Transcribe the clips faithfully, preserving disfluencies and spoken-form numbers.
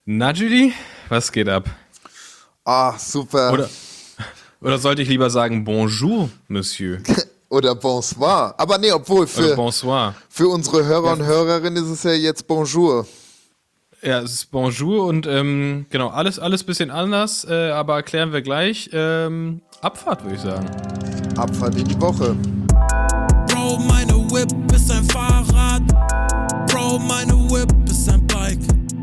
Na, Julie, was geht ab? Ah, super. Oder, oder sollte ich lieber sagen Bonjour, Monsieur? Oder bonsoir. Aber nee, obwohl Oder für, Bonsoir? für unsere Hörer Ja, und f- Hörerinnen ist es ja jetzt Bonjour. ja, es ist Bonjour und ähm, genau, alles, alles bisschen anders, äh, aber erklären wir gleich. Ähm, Abfahrt, würde ich sagen. Abfahrt in die Woche. Bro, meine Whip ist ein Fahrrad. Bro, meine Whip ist ein Bike.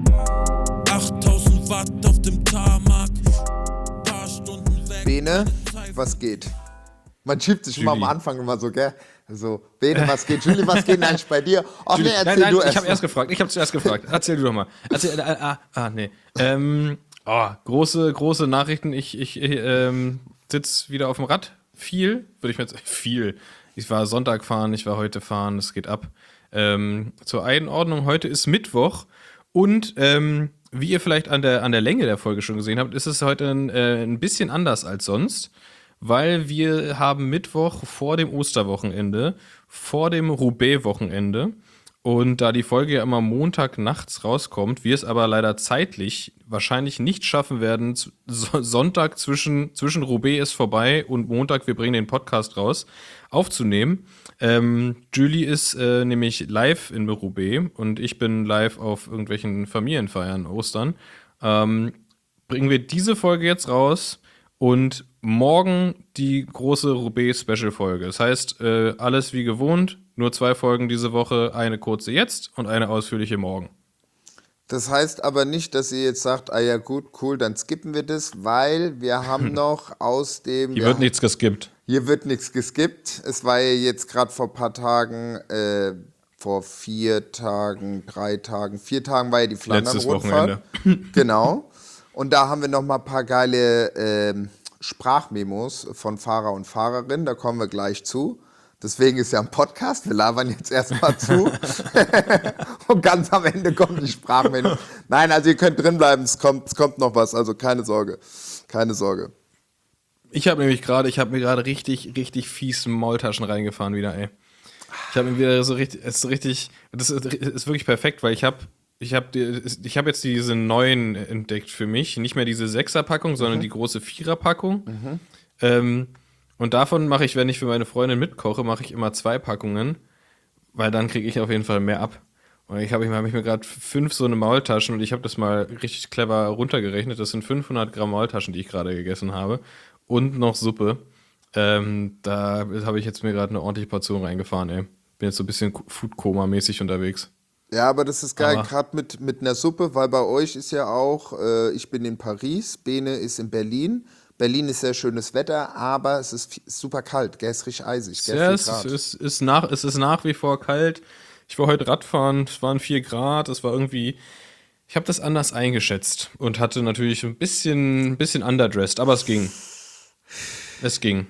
achttausend Watt auf dem Tarmac. Paar Stunden weg. Bene, was geht? Man schiebt sich immer am Julie. Anfang immer so, gell? So, Bene, was geht? Julie, was geht denn eigentlich bei dir? Ach nee, Julie, erzähl nein, nein, du ich erst. habe erst gefragt. Ich habe zuerst gefragt. Erzähl du doch mal. Erzähl, äh, ah, ah, nee. Ähm, oh, große, große Nachrichten. Ich, ich ähm, sitze wieder auf dem Rad. Viel, würde ich mir jetzt, viel. Ich war Sonntag fahren, ich war heute fahren, es geht ab. Ähm, zur Einordnung, heute ist Mittwoch und ähm, wie ihr vielleicht an der, an der Länge der Folge schon gesehen habt, ist es heute ein, äh, ein bisschen anders als sonst, weil wir haben Mittwoch vor dem Osterwochenende, vor dem Roubaix-Wochenende. Und da die Folge ja immer Montag nachts rauskommt, wir es aber leider zeitlich wahrscheinlich nicht schaffen werden, zu- so- Sonntag zwischen, zwischen Roubaix ist vorbei und Montag, wir bringen den Podcast raus, aufzunehmen. Ähm, Julie ist äh, nämlich live in Roubaix und ich bin live auf irgendwelchen Familienfeiern Ostern. Ähm, bringen wir diese Folge jetzt raus und morgen die große Roubaix-Special-Folge. Das heißt, äh, alles wie gewohnt, nur zwei Folgen diese Woche, eine kurze jetzt und eine ausführliche morgen. Das heißt aber nicht, dass ihr jetzt sagt, ah ja gut, cool, dann skippen wir das, weil wir haben noch aus dem, Hier wir, wird nichts geskippt. hier wird nichts geskippt. Es war ja jetzt gerade vor ein paar Tagen, äh, vor vier Tagen, drei Tagen, vier Tagen war ja die Letztes Flandern-Rundfahrt. Wochenende. Genau. Und da haben wir noch mal ein paar geile ähm, Sprachmemos von Fahrer und Fahrerinnen. Da kommen wir gleich zu. Deswegen ist ja ein Podcast. Wir labern jetzt erstmal zu. Und ganz am Ende kommen die Sprachmemos. Nein, also ihr könnt drin bleiben. Es kommt, es kommt noch was. Also keine Sorge. Keine Sorge. Ich habe nämlich gerade, ich habe mir gerade richtig, richtig fies Maultaschen reingefahren wieder, ey. Ich habe mir wieder so richtig, es ist richtig, das ist, ist wirklich perfekt, weil ich habe, ich habe, ich habe jetzt diese neuen entdeckt für mich, nicht mehr diese Sechser-Packung, sondern die große Vierer-Packung. Ähm, und davon mache ich, wenn ich für meine Freundin mitkoche, mache ich immer zwei Packungen, weil dann kriege ich auf jeden Fall mehr ab. Und ich habe ich, hab ich mir gerade fünf so eine Maultaschen und ich habe das mal richtig clever runtergerechnet. Das sind fünfhundert Gramm Maultaschen, die ich gerade gegessen habe. Und noch Suppe. Ähm, da habe ich jetzt mir gerade eine ordentliche Portion reingefahren, ey. Bin jetzt so ein bisschen Food-Koma-mäßig unterwegs. Ja, aber das ist geil, Aber gerade mit, mit einer Suppe, weil bei euch ist ja auch, äh, ich bin in Paris, Bene ist in Berlin. Berlin ist sehr schönes Wetter, aber es ist fi- super kalt, gell, es ist richtig eisig, gell, ja, vier es Grad. ist, ist nach, es ist nach wie vor kalt. Ich war heute Radfahren, es waren vier Grad, es war irgendwie. Ich habe das anders eingeschätzt und hatte natürlich ein bisschen, ein bisschen underdressed, aber es ging. Es ging.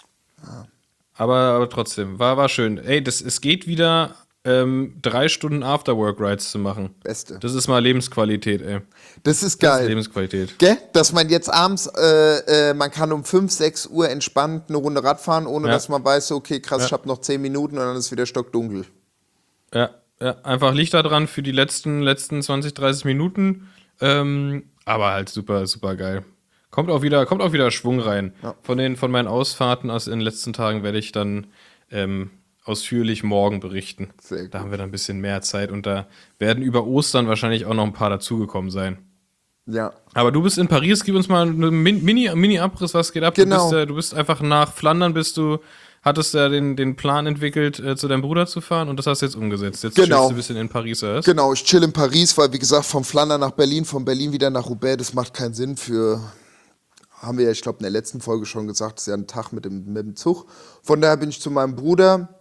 Aber, aber trotzdem, war, war schön. Ey, das, es geht wieder, ähm, drei Stunden Afterwork-Rides zu machen. Beste. Das ist mal Lebensqualität, ey. Das ist Das ist geil. Lebensqualität. Gell? Dass man jetzt abends, äh, äh, man kann um fünf, sechs Uhr entspannt eine Runde Rad fahren, ohne Ja. dass man weiß, so, okay, krass, Ja. ich habe noch zehn Minuten und dann ist wieder stockdunkel. Ja, ja, einfach Licht da dran für die letzten, letzten zwanzig, dreißig Minuten. Ähm, aber halt super, super geil. Kommt auch wieder, kommt auch wieder Schwung rein. Ja. Von den, von meinen Ausfahrten aus in den letzten Tagen werde ich dann ähm, ausführlich morgen berichten. Sehr Da gut. haben wir dann ein bisschen mehr Zeit und da werden über Ostern wahrscheinlich auch noch ein paar dazugekommen sein. Ja. Aber du bist in Paris, gib uns mal einen Min- Mini, Mini-Abriss, was geht ab? Genau. Du bist, äh, du bist einfach nach Flandern, bist du, hattest ja den, den Plan entwickelt, äh, zu deinem Bruder zu fahren und das hast du jetzt umgesetzt. Jetzt Genau. chillst du ein bisschen in Paris, oder was? Genau, ich chill in Paris, weil wie gesagt, von Flandern nach Berlin, von Berlin wieder nach Roubaix, das macht keinen Sinn für, haben wir ja, ich glaube, in der letzten Folge schon gesagt, das ist ja ein Tag mit dem, mit dem Zug. Von daher bin ich zu meinem Bruder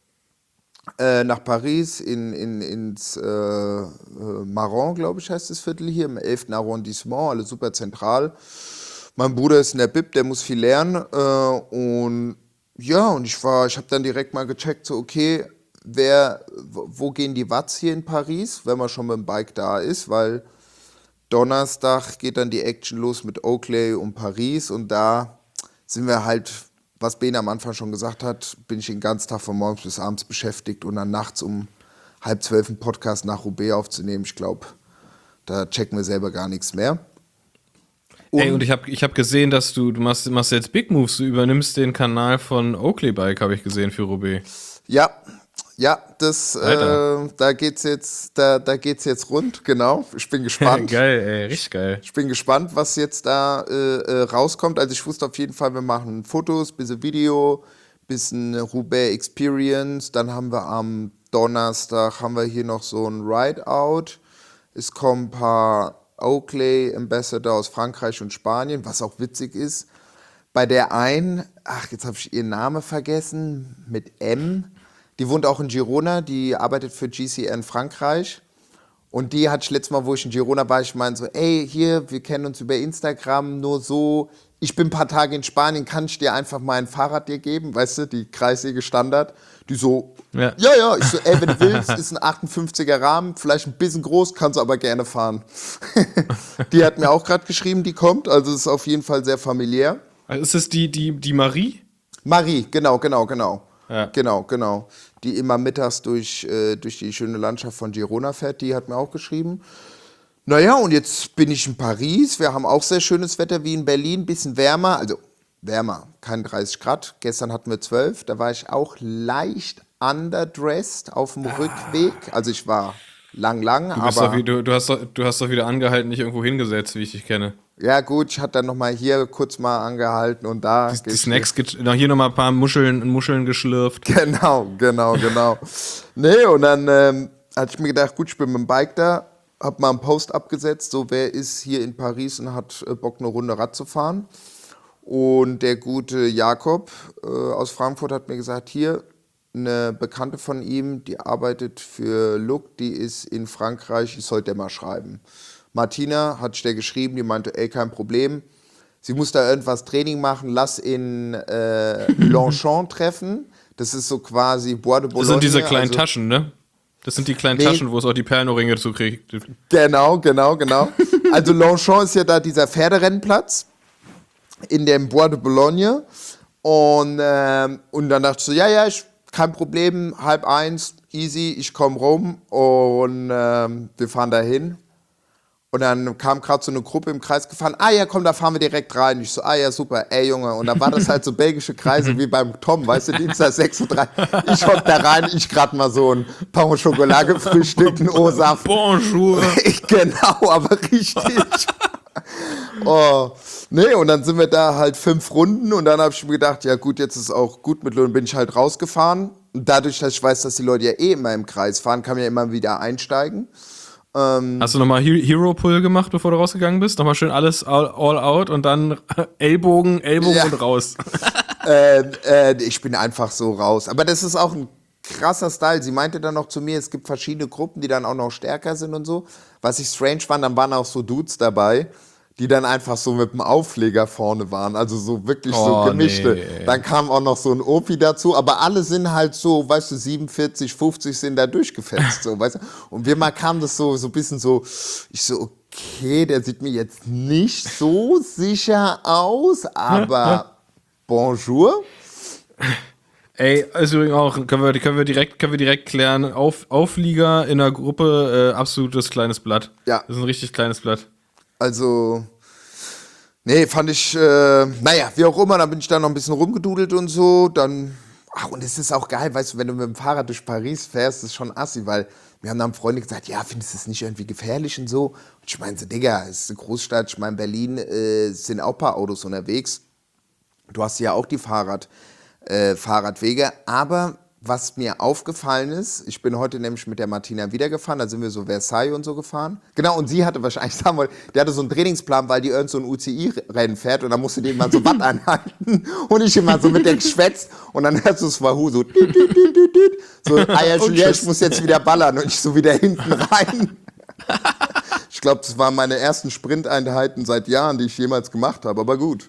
äh, nach Paris, in, in, ins äh, äh, Maron, glaube ich, heißt das Viertel hier, im elften Arrondissement, alles super zentral. Mein Bruder ist in der Bib, der muss viel lernen. Äh, und ja, und ich war, ich habe dann direkt mal gecheckt, so okay, wer, wo wo gehen die Watts hier in Paris, wenn man schon mit dem Bike da ist, weil Donnerstag geht dann die Action los mit Oakley und Paris und da sind wir halt, was Bene am Anfang schon gesagt hat, bin ich den ganzen Tag von morgens bis abends beschäftigt und dann nachts um halb zwölf einen Podcast nach Roubaix aufzunehmen. Ich glaube, Da checken wir selber gar nichts mehr. Und Ey, und ich habe ich hab gesehen, dass du, du machst, machst jetzt Big Moves, du übernimmst den Kanal von Oakley Bike, habe ich gesehen, für Roubaix. Ja, ja, das, äh, da geht's jetzt, da, da geht's jetzt rund, genau. Ich bin gespannt. Geil, ey, richtig geil. Ich bin gespannt, was jetzt da äh, äh, rauskommt. Also ich wusste auf jeden Fall, wir machen Fotos, bisschen Video, bisschen Roubaix Experience. Dann haben wir am Donnerstag haben wir hier noch so ein Ride-Out. Es kommen ein paar Oakley Ambassador aus Frankreich und Spanien, was auch witzig ist. Bei der einen, ach, jetzt habe ich ihren Namen vergessen, mit M. Die wohnt auch in Girona, die arbeitet für G C N Frankreich. Und die hat ich letztes Mal, wo ich in Girona war, ich meinte so, ey, hier, wir kennen uns über Instagram, nur so, ich bin ein paar Tage in Spanien, kann ich dir einfach mein Fahrrad dir geben, weißt du, die Kreissäge Standard. Die so, ja, ja, ja. Ich so, ey, wenn du willst, ist ein achtundfünfziger Rahmen, vielleicht ein bisschen groß, kannst du aber gerne fahren. Die hat mir auch gerade geschrieben, die kommt, also ist auf jeden Fall sehr familiär. Also ist das die, die, die Marie? Marie, genau, genau, genau. Ja. Genau, genau. Die immer mittags durch, äh, durch die schöne Landschaft von Girona fährt, die hat mir auch geschrieben. Naja, und jetzt bin ich in Paris. Wir haben auch sehr schönes Wetter wie in Berlin, bisschen wärmer, also wärmer, keine dreißig Grad. Gestern hatten wir zwölf, da war ich auch leicht underdressed auf dem ah. Rückweg. Also ich war lang, lang, du bist aber... Doch wie, du, du, hast doch, du hast doch wieder angehalten, nicht irgendwo hingesetzt, wie ich dich kenne. Ja gut, ich hatte dann nochmal hier kurz mal angehalten und da... Die, die Snacks, hier nochmal ein paar Muscheln, Muscheln geschlürft. Genau, genau, genau. Nee, und dann ähm, hatte ich mir gedacht, gut, ich bin mit dem Bike da, hab mal einen Post abgesetzt, so wer ist hier in Paris und hat äh, Bock, eine Runde Rad zu fahren. Und der gute Jakob äh, aus Frankfurt hat mir gesagt, hier, eine Bekannte von ihm, die arbeitet für Look, die ist in Frankreich, ich sollte der mal schreiben. Martina hat ich der geschrieben, die meinte, ey, kein Problem. Sie muss da irgendwas Training machen, lass in äh, Longchamp treffen. Das ist so quasi Bois de Boulogne. Das sind diese kleinen also, Taschen, ne? Das sind die kleinen nee. Taschen, wo es auch die Perlenohrringe zu kriegt. Genau, genau, genau. Also Longchamp ist ja da dieser Pferderennplatz in dem Bois de Boulogne. Und, ähm, und dann dachte ich so, ja, ja, ich, kein Problem, halb eins, easy, ich komme rum und ähm, wir fahren da hin. Und dann kam gerade so eine Gruppe im Kreis gefahren. Ah ja, komm, da fahren wir direkt rein. Ich so, ah ja, super, ey Junge. Und dann war das halt so belgische Kreise wie beim Tom, weißt du, Dienstag sechs Uhr dreißig. Ich hock da rein, ich gerade mal so ein Pain au Chocolat gefrühstückt, ein O-Saft. Bonjour. Genau, aber richtig. Oh, nee, und dann sind wir da halt fünf Runden und dann habe ich mir gedacht, ja gut, jetzt ist auch gut mit Lohn, bin ich halt rausgefahren. Und dadurch, dass ich weiß, dass die Leute ja eh immer im Kreis fahren, kann man ja immer wieder einsteigen. Ähm, Hast du nochmal Hero Pull gemacht, bevor du rausgegangen bist? Nochmal schön alles all, all out und dann Ellbogen, Ellbogen ja. und raus. äh, äh, ich bin einfach so raus. Aber das ist auch ein krasser Style. Sie meinte dann noch zu mir, es gibt verschiedene Gruppen, die dann auch noch stärker sind und so. Was ich strange fand, dann waren auch so Dudes dabei, die dann einfach so mit dem Aufleger vorne waren, also so wirklich oh, so gemischte. Nee. Dann kam auch noch so ein Opi dazu, aber alle sind halt so, weißt du, siebenundvierzig, fünfzig sind da durchgefetzt, so, weißt du. Und wir mal kam das so so ein bisschen so, ich so, okay, der sieht mir jetzt nicht so sicher aus, aber bonjour. Ey, also auch, können wir, können wir direkt, können wir direkt klären, Auf, Auflieger in der Gruppe, äh, absolutes kleines Blatt. Ja. Das ist ein richtig kleines Blatt. Also, nee, fand ich, äh, naja, wie auch immer, dann bin ich da noch ein bisschen rumgedudelt und so, dann, ach, und es ist auch geil, weißt du, wenn du mit dem Fahrrad durch Paris fährst, ist schon assi, weil mir haben dann Freunde gesagt, ja, findest du es nicht irgendwie gefährlich und so? Und ich meine so, Digga, es ist eine Großstadt, ich meine, Berlin äh, sind auch ein paar Autos unterwegs. Du hast ja auch die Fahrrad, äh, Fahrradwege, aber was mir aufgefallen ist, ich bin heute nämlich mit der Martina wieder gefahren, da sind wir so Versailles und so gefahren. Genau, und sie hatte wahrscheinlich, sagen wir, der hatte so einen Trainingsplan, weil die irgend so ein U C I-Rennen fährt und dann musste die immer so Watt anhalten und ich immer so mit der geschwätzt und dann hörst du das Wahoo so, düt, düt, düt, düt, düt, so, ah ja, Julia, ich muss jetzt wieder ballern und ich so wieder hinten rein. Ich glaube, das waren meine ersten Sprinteinheiten seit Jahren, die ich jemals gemacht habe, aber gut.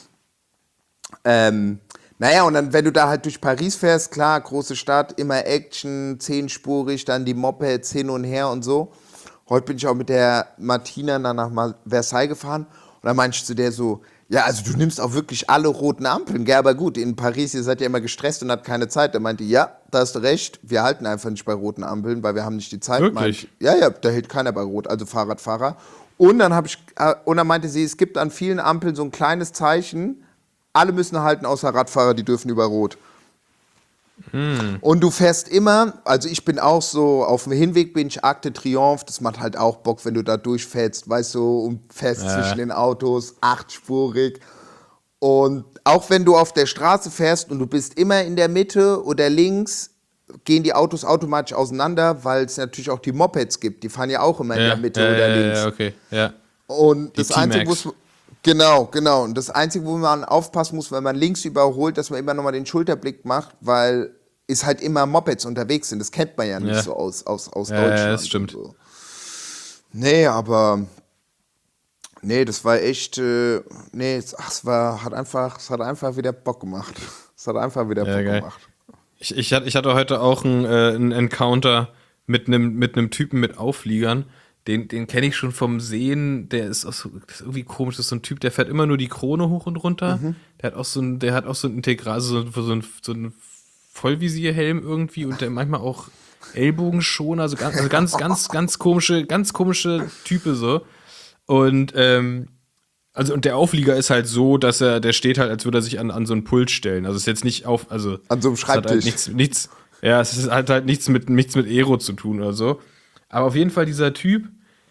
Ähm, Naja, und dann, wenn du da halt durch Paris fährst, klar, große Stadt, immer Action, zehnspurig, dann die Mopeds hin und her und so. Heute bin ich auch mit der Martina dann nach Versailles gefahren und dann meinte ich zu der so, Ja, also du nimmst auch wirklich alle roten Ampeln. Gell, aber gut, in Paris, ihr seid ja immer gestresst und habt keine Zeit. Da meinte ich, ja, da hast du recht, wir halten einfach nicht bei roten Ampeln, weil wir haben nicht die Zeit. Wirklich? Meinte ich, ja, ja, da hält keiner bei Rot, also Fahrradfahrer. Und dann, hab ich, äh, und dann meinte sie, es gibt an vielen Ampeln so ein kleines Zeichen, alle müssen halten, außer Radfahrer, die dürfen über Rot. Hm. Und du fährst immer, also ich bin auch so, auf dem Hinweg bin ich Arc de Triomphe, das macht halt auch Bock, wenn du da durchfährst, weißt du, und fährst Ja. zwischen den Autos, achtspurig. Und auch wenn du auf der Straße fährst und du bist immer in der Mitte oder links, gehen die Autos automatisch auseinander, weil es natürlich auch die Mopeds gibt, die fahren ja auch immer in Ja, der Mitte ja, oder ja, links. Ja, okay, ja. Und Die das Einzige, T-Max. wo es- genau, genau. Und das Einzige, wo man aufpassen muss, wenn man links überholt, dass man immer nochmal den Schulterblick macht, weil es halt immer Mopeds unterwegs sind. Das kennt man ja nicht Ja. so aus, aus, aus Ja, ja, Deutschland. das stimmt. und So. Nee, aber nee, das war echt, äh, nee, es, ach, es war, hat einfach, es hat einfach wieder Bock gemacht. Es hat einfach wieder Ja, Bock geil. gemacht. Ich, ich, hatte, ich hatte heute auch einen, äh, einen Encounter mit einem mit einem Typen mit Aufliegern. Den, den kenne ich schon vom Sehen. Der ist auch so, das ist irgendwie komisch. Das ist so ein Typ, der fährt immer nur die Krone hoch und runter. Mhm. Der hat auch so ein, der hat auch so ein Integral, so, so ein, so ein Vollvisierhelm irgendwie und der manchmal auch Ellbogenschoner, also ganz, also ganz, ganz, ganz komische, ganz komische Type so. Und ähm, also und der Auflieger ist halt so, dass er, der steht halt, als würde er sich an, an so einen Pult stellen. Also es ist jetzt nicht auf, also An so einem es hat halt Schreibtisch. nichts, nichts, ja, es ist halt halt nichts mit nichts mit Aero zu tun oder so. Aber auf jeden Fall dieser Typ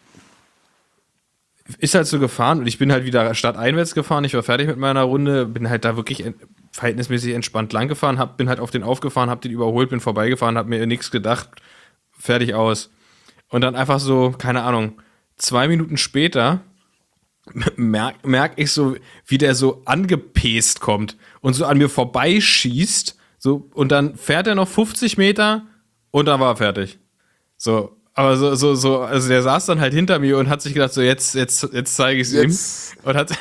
ist halt so gefahren und ich bin halt wieder stadteinwärts gefahren. Ich war fertig mit meiner Runde, bin halt da wirklich en- verhältnismäßig entspannt lang gefahren, hab, bin halt auf den aufgefahren, hab den überholt, bin vorbeigefahren, hab mir nichts gedacht, fertig aus. Und dann einfach so, keine Ahnung, zwei Minuten später merk, merk ich so, wie der so angepest kommt und so an mir vorbeischießt. So, und dann fährt er noch fünfzig Meter und dann war er fertig. So, aber so, so, so, also der saß dann halt hinter mir und hat sich gedacht, so jetzt, jetzt, jetzt zeige ich es ihm. Jetzt. Und hat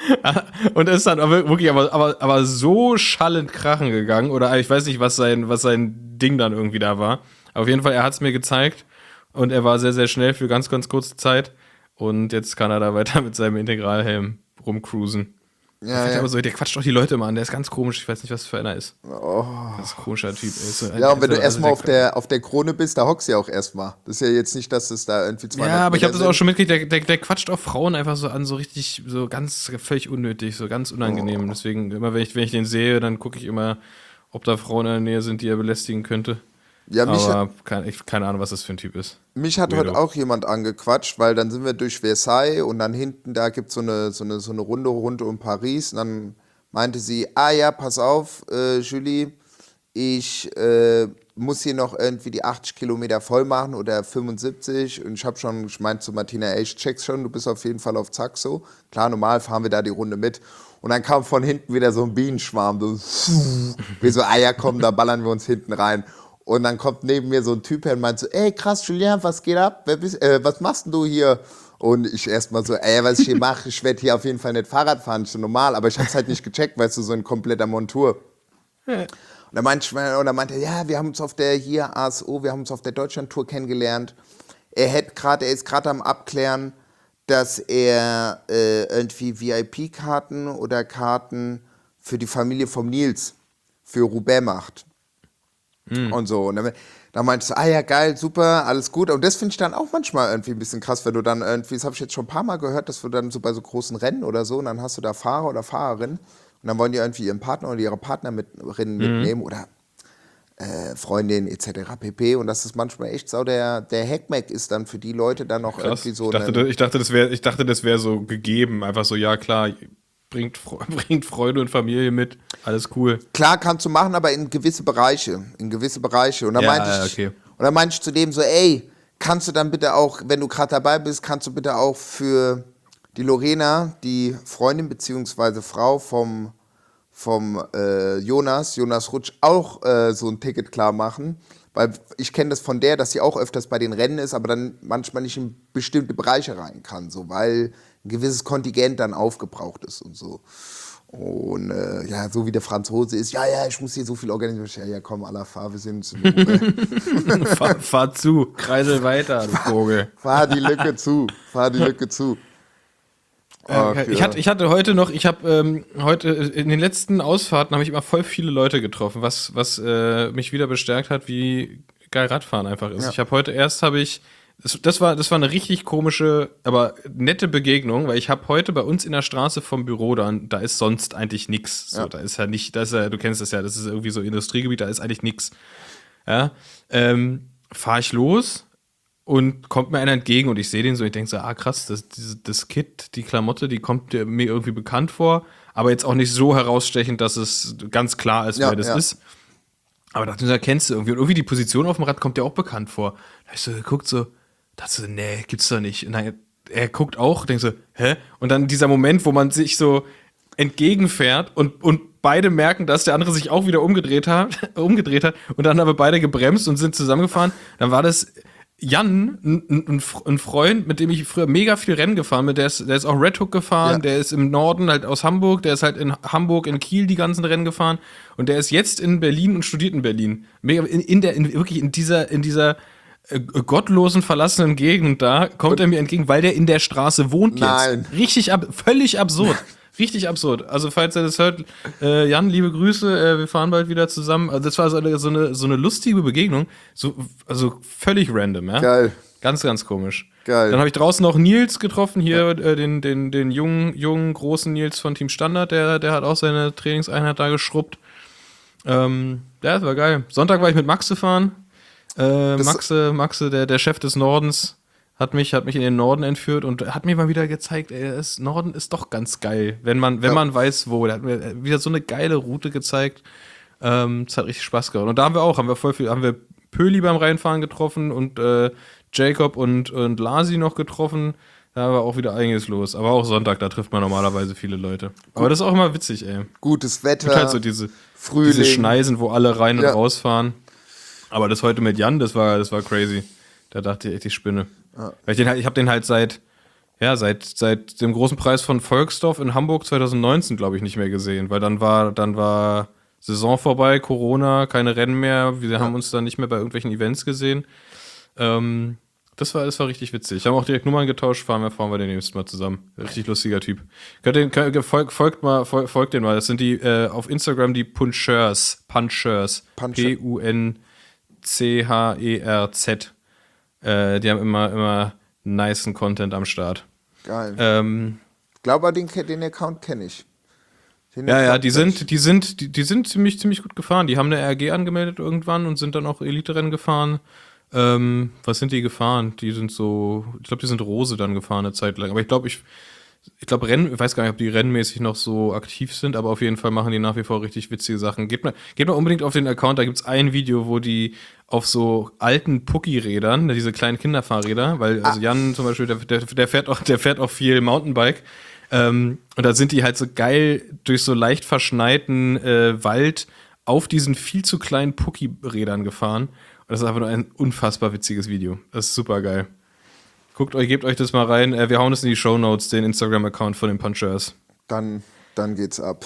und ist dann aber wirklich aber, aber, aber so schallend krachen gegangen. Oder ich weiß nicht, was sein, was sein Ding dann irgendwie da war. Auf jeden Fall, er hat es mir gezeigt und er war sehr, sehr schnell für ganz, ganz kurze Zeit. Und jetzt kann er da weiter mit seinem Integralhelm rumcruisen. Ja, Der, ja. aber so, der quatscht doch die Leute immer an, der ist ganz komisch, ich weiß nicht, was für einer ist. Ganz komischer Typ. Ey. So, Ja, und wenn du also erstmal der- auf der, auf der Krone bist, da hockst du ja auch erstmal. Das ist ja jetzt nicht, dass es da irgendwie zweihundert Ja, aber ich habe Meter das auch sind. schon mitgekriegt, der, der, der quatscht auch Frauen einfach so an, so richtig, so ganz völlig unnötig, so ganz unangenehm. Oh. Deswegen, immer wenn ich, wenn ich den sehe, dann gucke ich immer, ob da Frauen in der Nähe sind, die er belästigen könnte. Ja, mich, hat, Aber keine, ich, keine Ahnung, was das für ein Typ ist. mich hat Weirdo. heute auch jemand angequatscht, weil dann sind wir durch Versailles und dann hinten, da gibt so es so eine, so eine Runde rund um Paris. Und dann meinte sie, ah ja, pass auf, äh, Julie, ich äh, muss hier noch irgendwie die achtzig Kilometer voll machen oder fünfundsiebzig. Und ich habe schon, ich meinte zu Martina, ey, ich check's schon, du bist auf jeden Fall auf Zack so. Klar, normal fahren wir da die Runde mit. Und dann kam von hinten wieder so ein Bienenschwarm. So, wir so, ah ja, komm, da ballern wir uns hinten rein. Und dann kommt neben mir so ein Typ her und meint so, ey, krass, Julien, was geht ab? Wer bist, äh, was machst denn du hier? Und ich erstmal so, ey, was ich hier mache, ich werde hier auf jeden Fall nicht Fahrrad fahren, ist so normal. Aber ich hab's halt nicht gecheckt, weißt du, so in kompletter Montur. Und dann meinte, ich, und dann meinte er, ja, wir haben uns auf der hier A S O, wir haben uns auf der Deutschlandtour kennengelernt. Er hätte gerade, er ist gerade am Abklären, dass er äh, irgendwie V I P-Karten oder Karten für die Familie vom Nils für Roubaix macht. Und so. Und dann, dann meinte ich, ah ja, geil, super, alles gut. Und das finde ich dann auch manchmal irgendwie ein bisschen krass, wenn du dann irgendwie, das habe ich jetzt schon ein paar Mal gehört, dass du dann so bei so großen Rennen oder so, und dann hast du da Fahrer oder Fahrerin und dann wollen die irgendwie ihren Partner oder ihre Partnerin mitnehmen oder äh, Freundin et cetera pp. Und das ist manchmal echt so, der, der Hackmack ist dann für die Leute dann noch Krass. irgendwie so ich, dachte, ein- ich dachte, das wäre ich dachte, das wäre so gegeben. Einfach so, ja klar, bringt, Fre- bringt Freunde und Familie mit, alles cool. Klar, kannst du machen, aber in gewisse Bereiche. In gewisse Bereiche. Und dann Ja, meinte ich, okay. und dann meinte ich zu dem so, ey, kannst du dann bitte auch, wenn du gerade dabei bist, kannst du bitte auch für die Lorena, die Freundin bzw. Frau vom, vom äh, Jonas, Jonas Rutsch, auch äh, so ein Ticket klar machen. Weil ich kenne das von der, dass sie auch öfters bei den Rennen ist, aber dann manchmal nicht in bestimmte Bereiche rein kann, so, weil ein gewisses Kontingent dann aufgebraucht ist und so. Und äh, ja, so wie der Franzose ist, ja, ja, ich muss hier so viel organisieren. Ja, ja, komm, aller fahr, wir sind uns in Ruhe. fahr, fahr zu, kreisel weiter, du Vogel. Fahr die Lücke zu, fahr die Lücke zu. Ach, Äh, ich, ja. hatte, ich hatte heute noch, ich habe ähm, heute in den letzten Ausfahrten habe ich immer voll viele Leute getroffen, was, was äh, mich wieder bestärkt hat, wie geil Radfahren einfach ist. Ja. Ich habe heute erst habe ich, das, das war das war eine richtig komische, aber nette Begegnung, weil ich habe heute bei uns in der Straße vom Büro, da, da ist sonst eigentlich nix. So, Ja. da ist ja nicht, das ist ja, du kennst das ja, das ist irgendwie so Industriegebiet, da ist eigentlich nix. Ja, ähm, fahre ich los. Und kommt mir einer entgegen und ich sehe den so, ich denke so, ah krass, das, das, das Kit, die Klamotte, die kommt mir irgendwie bekannt vor, aber jetzt auch nicht so herausstechend, dass es ganz klar ist, Ja, wer das ja. ist. Aber dachte mir, kennst du irgendwie. Und irgendwie die Position auf dem Rad kommt dir auch bekannt vor. Da hab ich so geguckt, so, dachte so, nee, gibt's doch nicht. Und dann, er guckt auch, denkt so, hä? Und dann dieser Moment, wo man sich so entgegenfährt und, und beide merken, dass der andere sich auch wieder umgedreht hat, umgedreht hat und dann haben wir beide gebremst und sind zusammengefahren. Dann war das Jan, ein, ein, ein Freund, mit dem ich früher mega viel Rennen gefahren bin, der ist, der ist auch Red Hook gefahren, Ja. der ist im Norden halt aus Hamburg, der ist halt in Hamburg, in Kiel die ganzen Rennen gefahren und der ist jetzt in Berlin und studiert in Berlin. Mega, in, in der, in, wirklich in dieser, in dieser äh, gottlosen, verlassenen Gegend da, kommt er mir entgegen, weil der in der Straße wohnt jetzt. Nein. Richtig, ab, völlig absurd. Richtig absurd. Also, falls ihr das hört, äh, Jan, liebe Grüße, äh, wir fahren bald wieder zusammen. Also, das war so eine, so eine, so eine lustige Begegnung. So, also, völlig random, ja. Geil. Ganz, ganz komisch. Geil. Dann habe ich draußen noch Nils getroffen, hier äh, den, den, den jungen, jungen, großen Nils von Team Standard, der, der hat auch seine Trainingseinheit da geschrubbt. Ähm, ja, das war geil. Sonntag war ich mit Maxe fahren. Äh, Maxe, Maxe, der, der Chef des Nordens, hat mich, hat mich in den Norden entführt und hat mir mal wieder gezeigt, ey, das Norden ist doch ganz geil, wenn man, wenn Ja. man weiß, wo. Der hat mir wieder so eine geile Route gezeigt. Ähm, es hat richtig Spaß gemacht. Und da haben wir auch, haben wir voll viel, haben wir Pöli beim Reinfahren getroffen und äh, Jacob und, und Lasi noch getroffen. Da war auch wieder einiges los. Aber auch Sonntag, da trifft man normalerweise viele Leute. Aber das ist auch immer witzig, ey. Gutes Wetter. Gibt halt so diese, Frühling. diese Schneisen, wo alle rein und Ja. rausfahren. Aber das heute mit Jan, das war, das war crazy. Da dachte ich echt, ich spinne. Ja. Weil ich den halt, ich habe den halt seit, ja, seit, seit dem großen Preis von Volksdorf in Hamburg zwanzig neunzehn, glaube ich, nicht mehr gesehen. Weil dann war, dann war Saison vorbei, Corona, keine Rennen mehr. Wir haben uns dann nicht mehr bei irgendwelchen Events gesehen. Ähm, das war, das war richtig witzig. Wir haben auch direkt Nummern getauscht, fahren wir, fahren wir den nächsten Mal zusammen. Richtig lustiger Typ. Könnt den, könnt, folgt, folgt mal, folgt, folgt den mal. Das sind die, äh, auf Instagram die Punchers. Punchers. Puncher. P U N C H E R Z. Äh, die haben immer, immer nicen Content am Start. Geil. Ähm, Ich glaube, den, den Account kenne ich. Den ja, ja, Account die kenn ich. sind, die sind, die, die sind ziemlich, ziemlich gut gefahren. Die haben eine R G angemeldet irgendwann und sind dann auch Elite-Rennen gefahren. Ähm, was sind die gefahren? Die sind so, ich glaube, die sind Rose dann gefahren eine Zeit lang. Aber ich glaube, ich, ich glaube, Rennen, ich weiß gar nicht, ob die rennmäßig noch so aktiv sind, aber auf jeden Fall machen die nach wie vor richtig witzige Sachen. Geht mal, geht mal unbedingt auf den Account, da gibt's ein Video, wo die auf so alten Pucki-Rädern, diese kleinen Kinderfahrräder, weil, also Jan zum Beispiel, der, der, der fährt auch, der fährt auch viel Mountainbike. Ähm, und da sind die halt so geil durch so leicht verschneiten äh, Wald auf diesen viel zu kleinen Pucki-Rädern gefahren. Und das ist einfach nur ein unfassbar witziges Video. Das ist super geil. Guckt euch, gebt euch das mal rein. Äh, wir hauen es in die Shownotes, den Instagram-Account von den Punchers. Dann, dann geht's ab.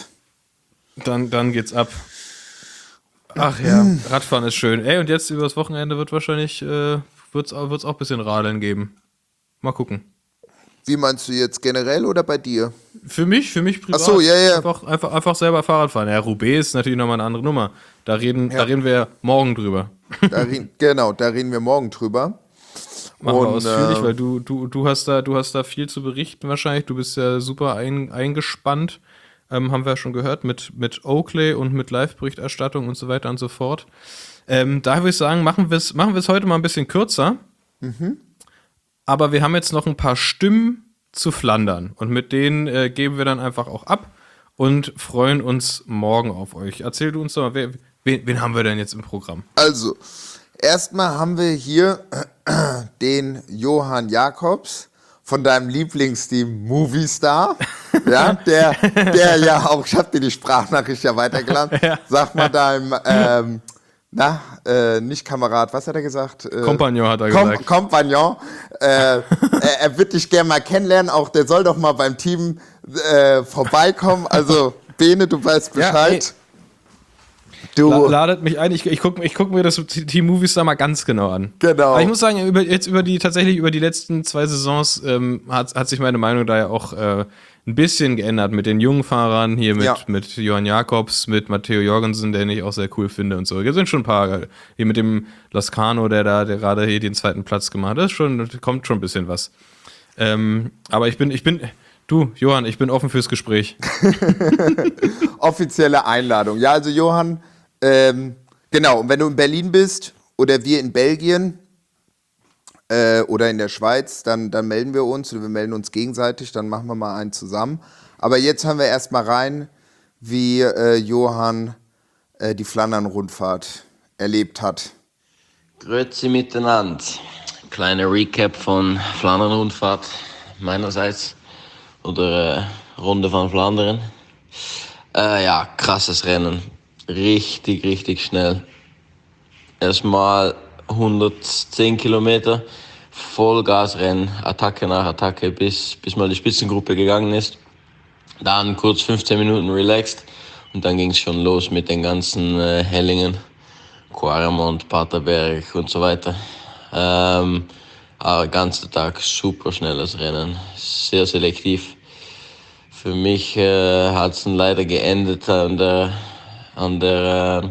Dann, dann geht's ab. Ach ja, Radfahren ist schön. Ey, und jetzt übers Wochenende wird wahrscheinlich, äh, wird's, auch- wird's auch ein bisschen Radeln geben. Mal gucken. Wie meinst du jetzt, generell oder bei dir? Für mich, für mich privat. Ach so, ja, ja. Einfach, einfach, einfach selber Fahrrad fahren. Ja, Roubaix ist natürlich nochmal eine andere Nummer. Da reden, Ja. da reden wir morgen drüber. Da reden, genau, da reden wir morgen drüber. Machen wir Und, ausführlich, äh, weil du, du, du, hast da, du hast da viel zu berichten wahrscheinlich. Du bist ja super ein, eingespannt. Ähm, haben wir ja schon gehört, mit, mit Oakley und mit Live-Berichterstattung und so weiter und so fort. Ähm, da würde ich sagen, machen wir es machen wir es heute mal ein bisschen kürzer. Aber wir haben jetzt noch ein paar Stimmen zu Flandern. Und mit denen äh, geben wir dann einfach auch ab und freuen uns morgen auf euch. Erzähl du uns doch mal, wer, wen, wen haben wir denn jetzt im Programm? Also, erstmal haben wir hier den Johann Jakobs von deinem Lieblingsteam Movistar. Ja, der, der ja auch, ich habe dir die Sprachnachricht ja weitergeladen. Ja. Sag mal deinem, ähm, na, äh, nicht Kamerad, was hat er gesagt? Äh, Kompagnon hat er Kom gesagt. Kompagnon. Äh, er, er wird dich gerne mal kennenlernen, auch der soll doch mal beim Team äh, vorbeikommen. Also, Bene, du weißt Ja, Bescheid. Du. La ladet mich ein, ich, ich gucke ich guck mir das die Movies da mal ganz genau an. Genau. Aber ich muss sagen, über, jetzt über die, tatsächlich über die letzten zwei Saisons ähm, hat, hat sich meine Meinung da ja auch äh, ein bisschen geändert mit den jungen Fahrern, hier mit, Ja. mit Johann Jakobs, mit Matteo Jorgensen, den ich auch sehr cool finde und so. Hier sind schon ein paar, hier mit dem Lascano, der da der gerade hier den zweiten Platz gemacht hat, das ist schon, kommt schon ein bisschen was. Ähm, aber ich bin, ich bin, du, Johann, ich bin offen fürs Gespräch. Offizielle Einladung. Ja, also Johann, ähm, genau, und wenn du in Berlin bist oder wir in Belgien äh, oder in der Schweiz, dann, dann melden wir uns oder wir melden uns gegenseitig, dann machen wir mal einen zusammen. Aber jetzt hören wir erstmal rein, wie äh, Johann äh, die Flandern-Rundfahrt erlebt hat. Grüezi miteinander. Kleiner Recap von Flandern-Rundfahrt meinerseits oder äh, Runde von Flandern. Äh, ja, krasses Rennen. Richtig, richtig schnell. Erstmal hundertzehn Kilometer, Vollgasrennen, Attacke nach Attacke, bis, bis mal die Spitzengruppe gegangen ist. Dann kurz fünfzehn Minuten relaxed und dann ging es schon los mit den ganzen äh, Hellingen, Quaremont, Paterberg und so weiter. Ähm, aber ganzen Tag super schnelles Rennen, sehr selektiv. Für mich äh, hat es leider geendet an der, an der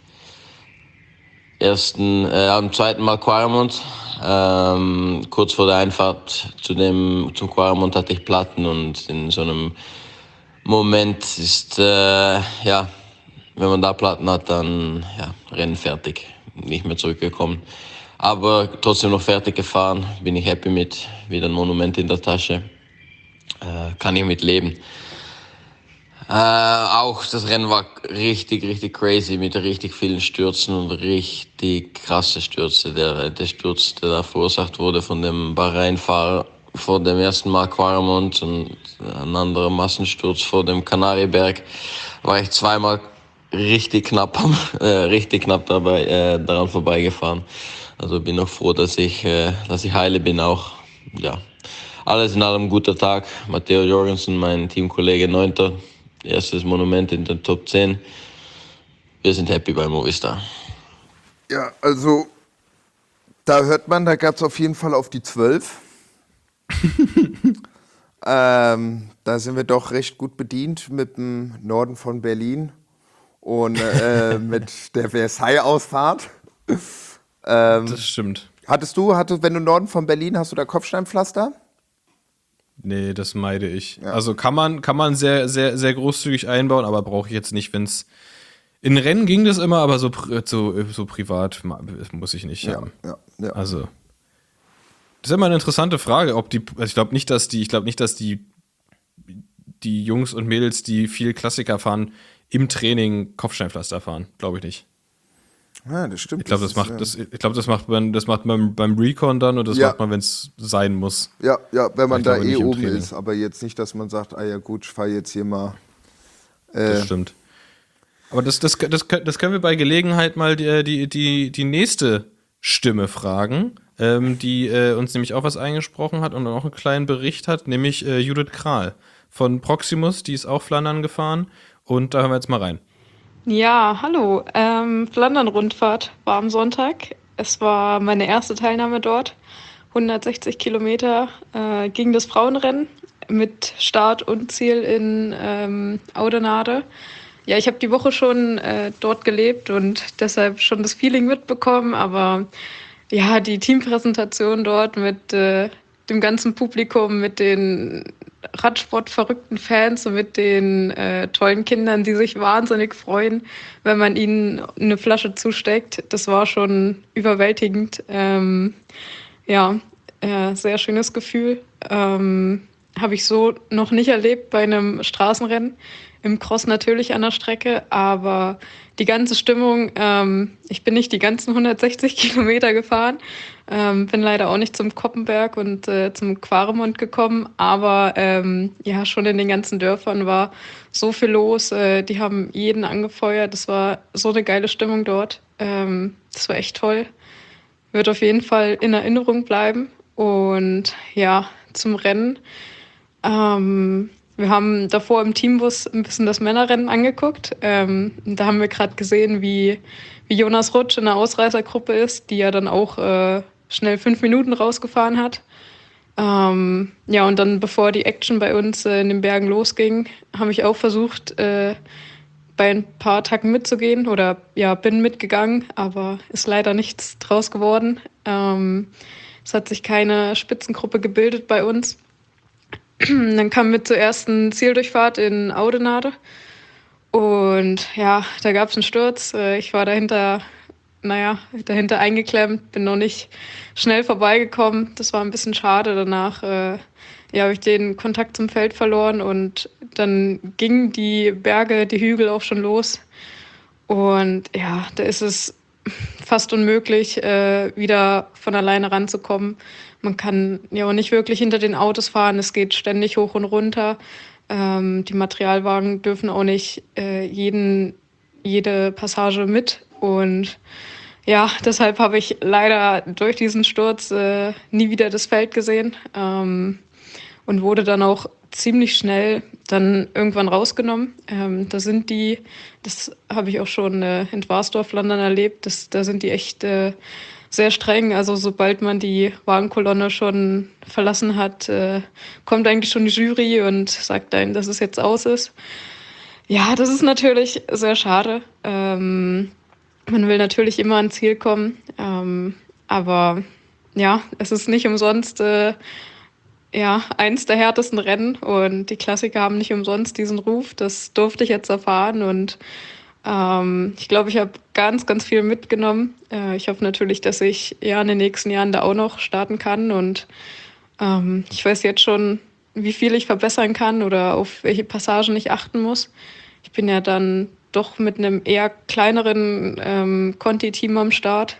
äh, ersten, äh, am zweiten Mal Quaremont. Ähm, kurz vor der Einfahrt zu dem, zum Quaremont hatte ich Platten und in so einem Moment ist, äh, ja, wenn man da Platten hat, dann ja, Rennen fertig, nicht mehr zurückgekommen. Aber trotzdem noch fertig gefahren, bin ich happy mit, wieder ein Monument in der Tasche. Äh, kann ich mit leben. Äh, auch das Rennen war richtig, richtig crazy mit richtig vielen Stürzen und richtig krasse Stürze. Der, der Sturz, der da verursacht wurde von dem Bahrain-Fahrer vor dem ersten Mal Quaremont und ein anderer Massensturz vor dem Kanarieberg, war ich zweimal richtig knapp, äh, richtig knapp dabei, äh, daran vorbeigefahren. Also bin auch froh, dass ich, äh, dass ich heile bin auch. Ja. Alles in allem guter Tag. Matteo Jorgensen, mein Teamkollege, Neunter. Erstes Monument in den Top zehn. Wir sind happy bei Movistar. Ja, also da hört man, da gab es auf jeden Fall auf die zwölf. ähm, da sind wir doch recht gut bedient mit dem Norden von Berlin und äh, mit der Versailles-Ausfahrt. Ähm, Das stimmt. hattest du, hattest, wenn du Norden von Berlin, hast du da Kopfsteinpflaster? Nee, das meide ich. Ja. Also kann man, kann man sehr, sehr, sehr großzügig einbauen, aber brauche ich jetzt nicht, wenn es. In Rennen ging das immer, aber so, pri- so, so privat ma- muss ich nicht haben. ja, ja. Also. Das ist immer eine interessante Frage, ob die. Also ich glaube nicht, dass die, ich glaube nicht, dass die, die Jungs und Mädels, die viel Klassiker fahren, im Training Kopfsteinpflaster fahren. Glaube ich nicht. Ja, das stimmt. Ich glaube, das, ist, macht, äh, das, ich glaub, das macht man, das macht man beim Recon dann und das Ja. macht man, wenn es sein muss. Ja, ja, wenn man Ich da glaube eh nicht im oben Training. ist, aber jetzt nicht, dass man sagt, ah ja gut, ich fahre jetzt hier mal. Das Äh, stimmt. Aber das, das, das, das können wir bei Gelegenheit mal die, die, die, die nächste Stimme fragen, ähm, die äh, uns nämlich auch was eingesprochen hat und auch einen kleinen Bericht hat, nämlich äh, Judith Kral von Proximus, die ist auch Flandern gefahren und da hören wir jetzt mal rein. Ja, hallo. Ähm, Flandern-Rundfahrt war am Sonntag. Es war meine erste Teilnahme dort. hundertsechzig Kilometer äh, ging das Frauenrennen mit Start und Ziel in ähm, Oudenaarde. Ja, ich habe die Woche schon äh, dort gelebt und deshalb schon das Feeling mitbekommen. Aber ja, die Teampräsentation dort mit äh, dem ganzen Publikum, mit den Radsport-verrückten Fans und mit den äh, tollen Kindern, die sich wahnsinnig freuen, wenn man ihnen eine Flasche zusteckt. Das war schon überwältigend. Ähm, ja, äh, sehr schönes Gefühl. Ähm, habe ich so noch nicht erlebt bei einem Straßenrennen. Im Cross natürlich an der Strecke, aber die ganze Stimmung, ähm, ich bin nicht die ganzen hundertsechzig Kilometer gefahren, ähm, bin leider auch nicht zum Koppenberg und äh, zum Quaremont gekommen, aber ähm, ja, schon in den ganzen Dörfern war so viel los, äh, die haben jeden angefeuert, das war so eine geile Stimmung dort, ähm, das war echt toll, wird auf jeden Fall in Erinnerung bleiben und ja, zum Rennen, ähm, wir haben davor im Teambus ein bisschen das Männerrennen angeguckt. Ähm, da haben wir gerade gesehen, wie, wie Jonas Rutsch in der Ausreißergruppe ist, die ja dann auch äh, schnell fünf Minuten rausgefahren hat. Ähm, ja, und dann, bevor die Action bei uns äh, in den Bergen losging, habe ich auch versucht, äh, bei ein paar Attacken mitzugehen oder ja, bin mitgegangen, aber ist leider nichts draus geworden. Ähm, es hat sich keine Spitzengruppe gebildet bei uns. Dann kamen wir zur ersten Zieldurchfahrt in Audenarde und ja, da gab es einen Sturz. Ich war dahinter, naja, dahinter eingeklemmt, bin noch nicht schnell vorbeigekommen. Das war ein bisschen schade. Danach äh, ja, habe ich den Kontakt zum Feld verloren und dann gingen die Berge, die Hügel auch schon los. Und ja, da ist es fast unmöglich, äh, wieder von alleine ranzukommen. Man kann ja auch nicht wirklich hinter den Autos fahren. Es geht ständig hoch und runter. Ähm, die Materialwagen dürfen auch nicht äh, jeden, jede Passage mit. Und ja, deshalb habe ich leider durch diesen Sturz äh, nie wieder das Feld gesehen ähm, und wurde dann auch ziemlich schnell dann irgendwann rausgenommen. Ähm, da sind die, das habe ich auch schon äh, in Dwarsdorf-Flandern erlebt, das, da sind die echt äh, sehr streng. Also sobald man die Wagenkolonne schon verlassen hat, äh, kommt eigentlich schon die Jury und sagt einem, dass es jetzt aus ist. Ja, das ist natürlich sehr schade. Ähm, man will natürlich immer ans Ziel kommen, ähm, aber ja, es ist nicht umsonst äh, ja, eins der härtesten Rennen und die Klassiker haben nicht umsonst diesen Ruf. Das durfte ich jetzt erfahren und ähm, ich glaube, ich habe ganz, ganz viel mitgenommen. Äh, ich hoffe natürlich, dass ich ja in den nächsten Jahren da auch noch starten kann und ähm, ich weiß jetzt schon, wie viel ich verbessern kann oder auf welche Passagen ich achten muss. Ich bin ja dann doch mit einem eher kleineren ähm, Conti-Team am Start.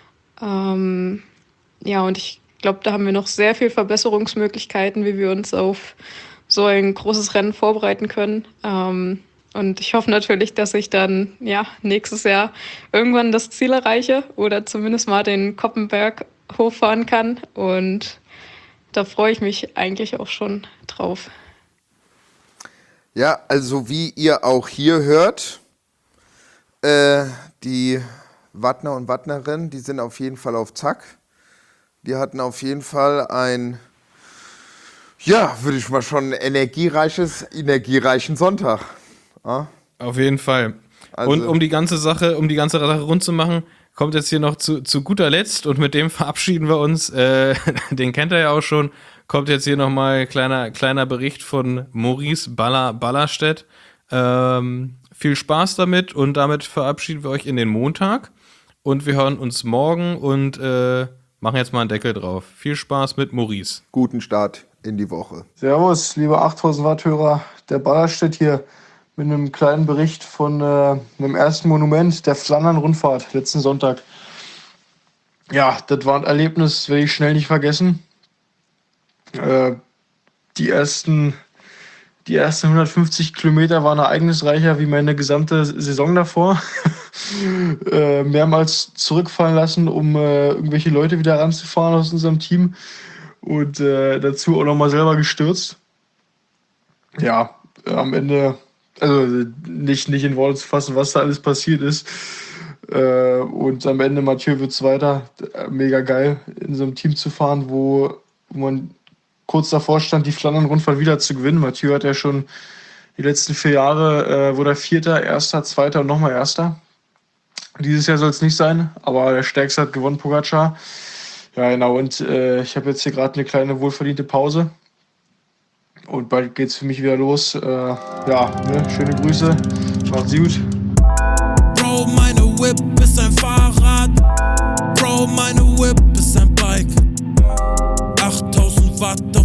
Ähm, ja, und ich Ich glaube, da haben wir noch sehr viel Verbesserungsmöglichkeiten, wie wir uns auf so ein großes Rennen vorbereiten können. Ähm, und ich hoffe natürlich, dass ich dann ja, nächstes Jahr irgendwann das Ziel erreiche oder zumindest mal den Koppenberg hochfahren kann. Und da freue ich mich eigentlich auch schon drauf. Ja, also wie ihr auch hier hört, äh, die Wattner und Wattnerinnen, die sind auf jeden Fall auf Zack. Die hatten auf jeden Fall ein, ja, würde ich mal schon, energiereiches, energiereichen Sonntag. Ja? Auf jeden Fall. Also, und um die ganze Sache, um die ganze Sache rund zu machen, kommt jetzt hier noch zu, zu guter Letzt und mit dem verabschieden wir uns. Äh, den kennt er ja auch schon. Kommt jetzt hier nochmal kleiner kleiner Bericht von Maurice Baller, Ballerstedt. Ähm, viel Spaß damit und damit verabschieden wir euch in den Montag und wir hören uns morgen und äh, machen jetzt mal einen Deckel drauf. Viel Spaß mit Maurice. Guten Start in die Woche. Servus, liebe achttausend Watt-Hörer, der Ballerstedt hier mit einem kleinen Bericht von äh, einem ersten Monument der Flandern-Rundfahrt letzten Sonntag. Ja, das war ein Erlebnis, das werde ich schnell nicht vergessen. Äh, die ersten, die ersten hundertfünfzig Kilometer waren ereignisreicher wie meine gesamte Saison davor. äh, mehrmals zurückfallen lassen, um äh, irgendwelche Leute wieder ranzufahren aus unserem Team und äh, dazu auch nochmal selber gestürzt. Ja, äh, am Ende, also nicht, nicht in Worte zu fassen, was da alles passiert ist. Äh, und am Ende Mathieu wird's weiter. Mega geil, in so einem Team zu fahren, wo, wo man kurz davor stand, die Flandern-Rundfahrt wieder zu gewinnen. Mathieu hat ja schon die letzten vier Jahre, äh, wurde er Vierter, Erster, Zweiter und nochmal Erster. Dieses Jahr soll es nicht sein, aber der Stärkste hat gewonnen, Pogacar. Ja, genau, und äh, ich habe jetzt hier gerade eine kleine wohlverdiente Pause. Und bald geht's für mich wieder los. Äh, ja, ne, schöne Grüße, macht's gut. Bro, meine Whip ist ein Fahrrad. Bro, meine Whip ist ein Bike. achttausend Watt